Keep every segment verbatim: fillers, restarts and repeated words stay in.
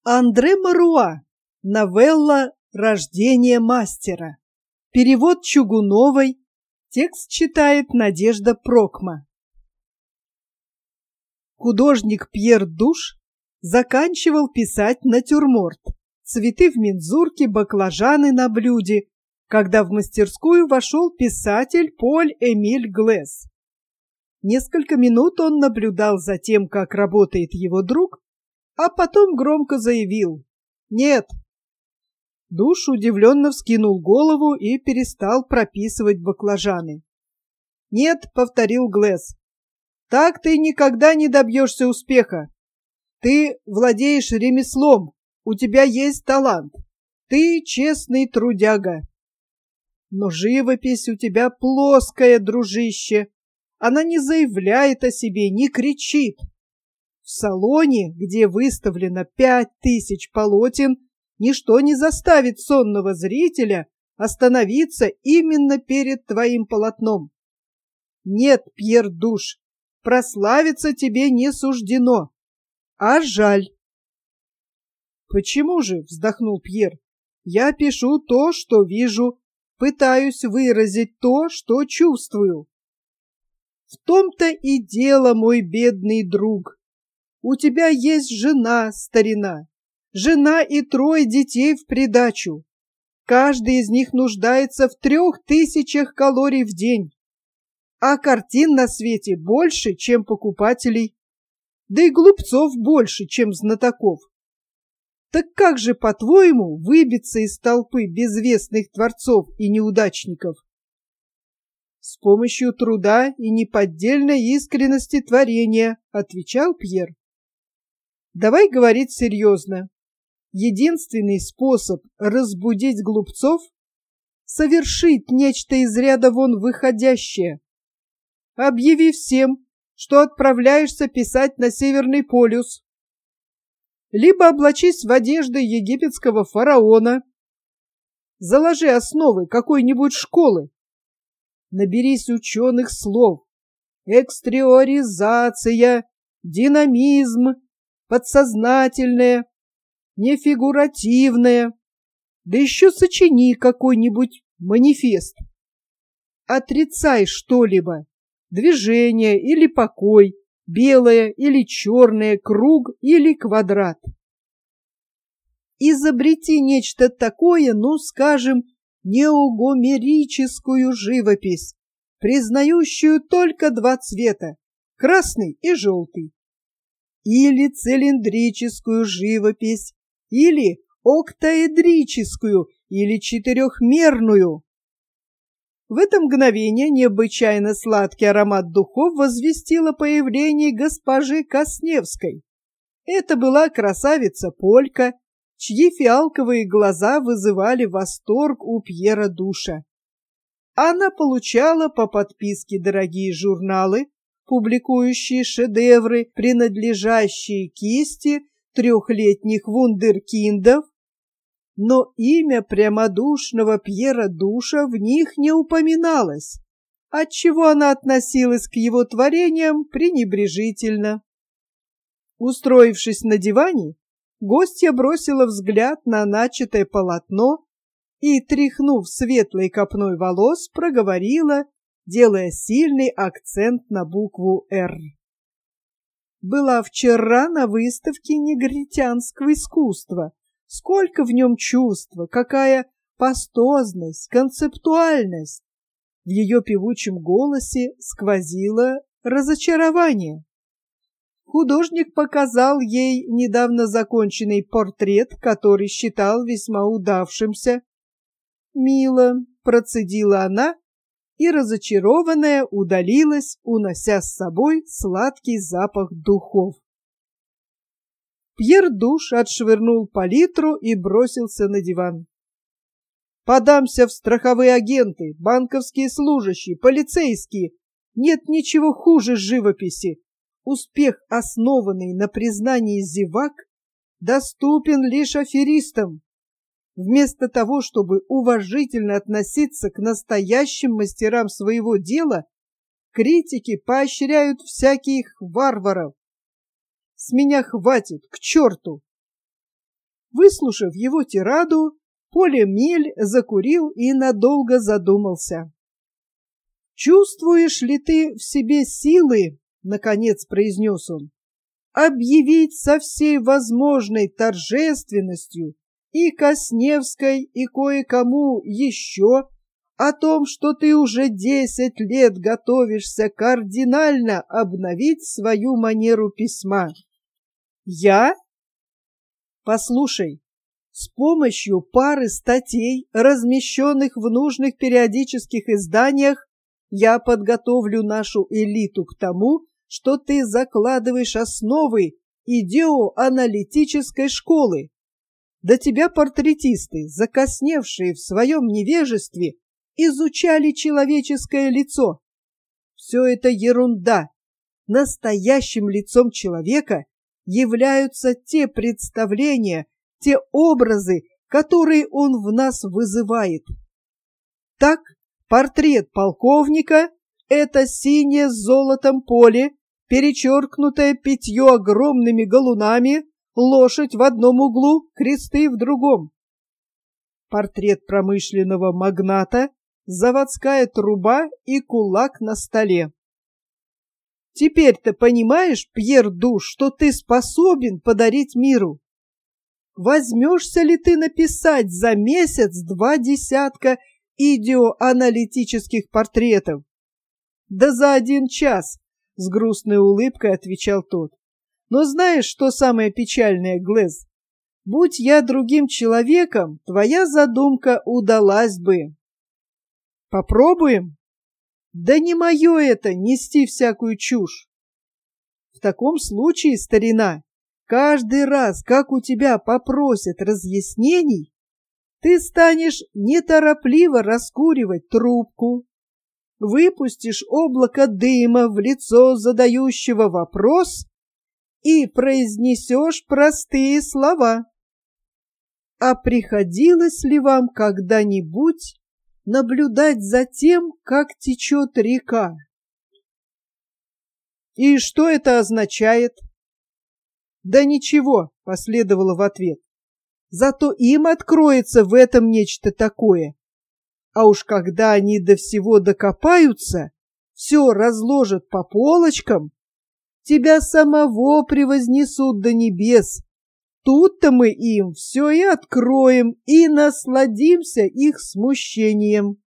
Андре Маруа. Новелла «Рождение мастера». Перевод Чугуновой. Текст читает Надежда Прокма. Художник Пьер Душ заканчивал писать натюрморт «Цветы в мензурке, баклажаны на блюде», когда в мастерскую вошел писатель Поль-Эмиль Глэс. Несколько минут он наблюдал за тем, как работает его друг, а потом громко заявил: «Нет». Душ удивленно вскинул голову и перестал прописывать баклажаны. «Нет», — повторил Глэс, — «так ты никогда не добьешься успеха. Ты владеешь ремеслом, у тебя есть талант, ты честный трудяга. Но живопись у тебя плоская, дружище, она не заявляет о себе, не кричит. В салоне, где выставлено пять тысяч полотен, ничто не заставит сонного зрителя остановиться именно перед твоим полотном. Нет, Пьер Душ, прославиться тебе не суждено, а жаль». «Почему же?» — вздохнул Пьер. «Я пишу то, что вижу, пытаюсь выразить то, что чувствую». «В том-то и дело, мой бедный друг. У тебя есть жена, старина, жена и трое детей в придачу. Каждый из них нуждается в трех тысячах калорий в день. А картин на свете больше, чем покупателей. Да и глупцов больше, чем знатоков. Так как же, по-твоему, выбиться из толпы безвестных творцов и неудачников? С помощью труда и неподдельной искренности творения, отвечал Пьер. Давай говорить серьезно. Единственный способ разбудить глупцов — совершить нечто из ряда вон выходящее. Объяви всем, что отправляешься писать на Северный полюс. Либо облачись в одежды египетского фараона. Заложи основы какой-нибудь школы. Наберись ученых слов. Экстериоризация, динамизм, подсознательное, нефигуративное. Да еще сочини какой-нибудь манифест. Отрицай что-либо. Движение или покой, белое или черное, круг или квадрат. Изобрети нечто такое, ну, скажем, неогомерическую живопись, признающую только два цвета — красный и желтый. Или цилиндрическую живопись, или октаэдрическую, или четырехмерную. В это мгновение необычайно сладкий аромат духов возвестил о появлении госпожи Косневской. Это была красавица-полька, чьи фиалковые глаза вызывали восторг у Пьера Душа. Она получала по подписке дорогие журналы, публикующие шедевры, принадлежащие кисти трехлетних вундеркиндов, но имя прямодушного Пьера Душа в них не упоминалось, отчего она относилась к его творениям пренебрежительно. Устроившись на диване, гостья бросила взгляд на начатое полотно и, тряхнув светлой копной волос, проговорила, делая сильный акцент на букву «Р». «Была вчера на выставке негритянского искусства. Сколько в нем чувства, какая пастозность, концептуальность!» В ее певучем голосе сквозило разочарование. Художник показал ей недавно законченный портрет, который считал весьма удавшимся. «Мило», — процедила она, и, разочарованная, удалилась, унося с собой сладкий запах духов. Пьер Душ отшвырнул палитру и бросился на диван. «Подамся в страховые агенты, банковские служащие, полицейские. Нет ничего хуже живописи. Успех, основанный на признании зевак, доступен лишь аферистам. Вместо того, чтобы уважительно относиться к настоящим мастерам своего дела, критики поощряют всяких варваров. С меня хватит, к черту!» Выслушав его тираду, Поля Мель закурил и надолго задумался. «Чувствуешь ли ты в себе силы, — наконец произнес он, — объявить со всей возможной торжественностью и Косневской, и кое-кому еще о том, что ты уже десять лет готовишься кардинально обновить свою манеру письма?» «Я? Послушай, с помощью пары статей, размещенных в нужных периодических изданиях, я подготовлю нашу элиту к тому, что ты закладываешь основы идеоаналитической школы. До тебя портретисты, закосневшие в своем невежестве, изучали человеческое лицо. Все это ерунда. Настоящим лицом человека являются те представления, те образы, которые он в нас вызывает. Так, портрет полковника — это синее с золотом поле, перечеркнутое пятью огромными галунами, лошадь в одном углу, кресты в другом. Портрет промышленного магната — заводская труба и кулак на столе. Теперь ты понимаешь, Пьер Душ, что ты способен подарить миру? Возьмешься ли ты написать за месяц два десятка идеоаналитических портретов? Да за один час, — с грустной улыбкой отвечал тот. Но знаешь, что самое печальное, Глэз? Будь я другим человеком, твоя задумка удалась бы. Попробуем? Да не мое это, нести всякую чушь. В таком случае, старина, каждый раз, как у тебя попросят разъяснений, ты станешь неторопливо раскуривать трубку, выпустишь облако дыма в лицо задающего вопрос и произнесешь простые слова. А приходилось ли вам когда-нибудь наблюдать за тем, как течет река? И что это означает? Да ничего, последовало в ответ. Зато им откроется в этом нечто такое. А уж когда они до всего докопаются, все разложат по полочкам, тебя самого превознесут до небес. Тут-то мы им все и откроем, и насладимся их смущением.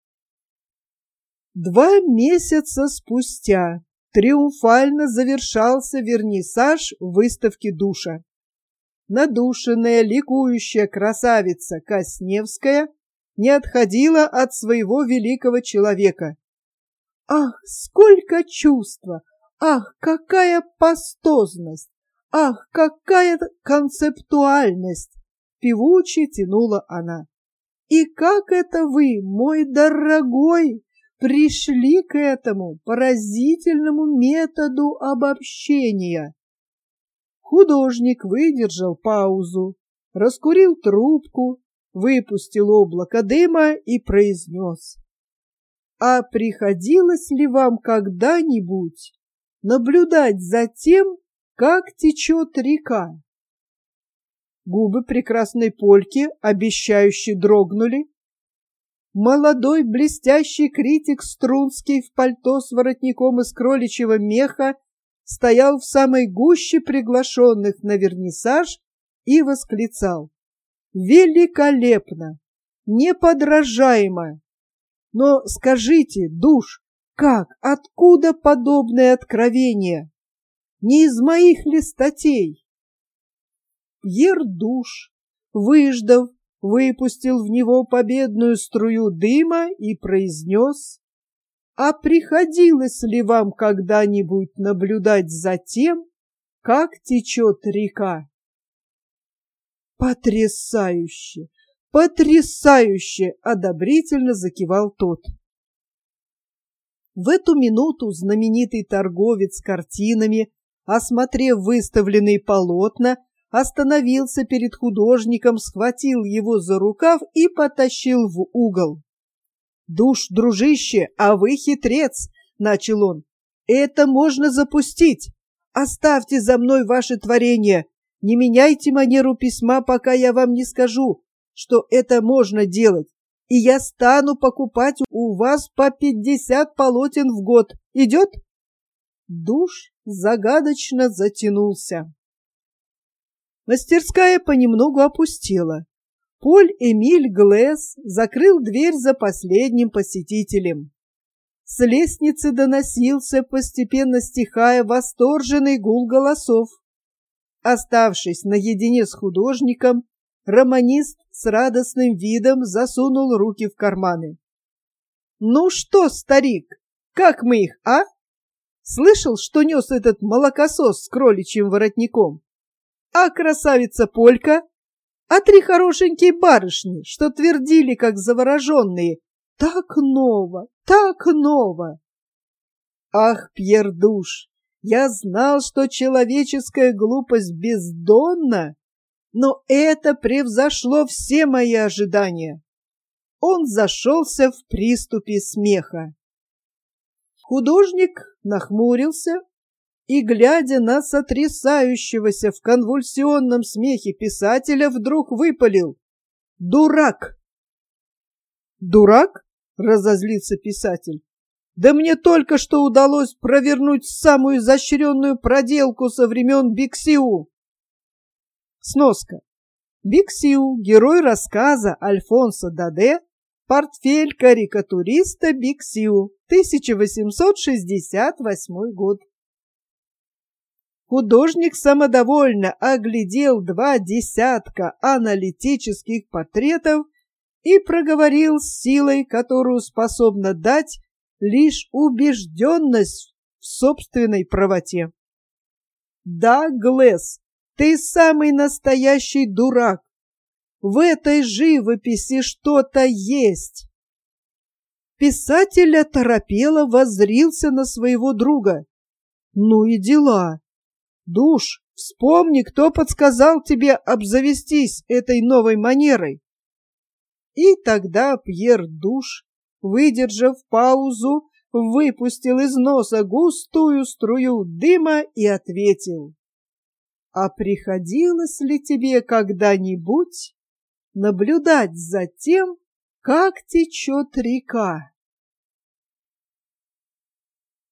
Два месяца спустя триумфально завершался вернисаж выставки Душа. Надушенная, ликующая красавица Косневская не отходила от своего великого человека. Ах, сколько чувства! Ах, какая пастозность! Ах, какая концептуальность! Певуче тянула она. И как это вы, мой дорогой, пришли к этому поразительному методу обобщения? Художник выдержал паузу, раскурил трубку, выпустил облако дыма и произнес: «А приходилось ли вам когда-нибудь наблюдать за тем, как течет река?» Губы прекрасной польки обещающе дрогнули. Молодой блестящий критик Струнский в пальто с воротником из кроличьего меха стоял в самой гуще приглашенных на вернисаж и восклицал: «Великолепно! Неподражаемо! Но скажите, Душ, как, откуда подобное откровение? Не из моих ли статей?» Пьер Душ, выждав, выпустил в него победную струю дыма и произнес: «А приходилось ли вам когда-нибудь наблюдать за тем, как течет река?» «Потрясающе! Потрясающе!» — одобрительно закивал тот. В эту минуту знаменитый торговец картинами, осмотрев выставленные полотна, остановился перед художником, схватил его за рукав и потащил в угол. «Душ, дружище, а вы хитрец!» — начал он. «Это можно запустить! Оставьте за мной ваше творение! Не меняйте манеру письма, пока я вам не скажу, что это можно делать, и я стану покупать у вас по пятьдесят полотен в год. Идет?» Душ загадочно затянулся. Мастерская понемногу опустела. Поль-Эмиль Глэс закрыл дверь за последним посетителем. С лестницы доносился, постепенно стихая, восторженный гул голосов. Оставшись наедине с художником, романист с радостным видом засунул руки в карманы. «Ну что, старик, как мы их, а? Слышал, что нес этот молокосос с кроличьим воротником? А красавица Полька? А три хорошенькие барышни, что твердили, как завороженные: так ново, так ново!» Ах, Пьер Душ, я знал, что человеческая глупость бездонна, но это превзошло все мои ожидания. Он зашелся в приступе смеха. Художник нахмурился и, глядя на сотрясающегося в конвульсионном смехе писателя, вдруг выпалил: «Дурак!» «Дурак?» — разозлился писатель. «Да мне только что удалось провернуть самую изощренную проделку со времен Биксиу». Сноска. Биксиу, герой рассказа Альфонсо Даде, портфель карикатуриста Биксиу, тысяча восемьсот шестьдесят восьмой год. Художник самодовольно оглядел два десятка аналитических портретов и проговорил с силой, которую способна дать лишь убежденность в собственной правоте: «Да, Глэс, ты самый настоящий дурак. В этой живописи что-то есть». Писатель оторопело воззрился на своего друга. «Ну и дела. Душ, вспомни, кто подсказал тебе обзавестись этой новой манерой». И тогда Пьер Душ, выдержав паузу, выпустил из носа густую струю дыма и ответил: «А приходилось ли тебе когда-нибудь наблюдать за тем, как течет река?»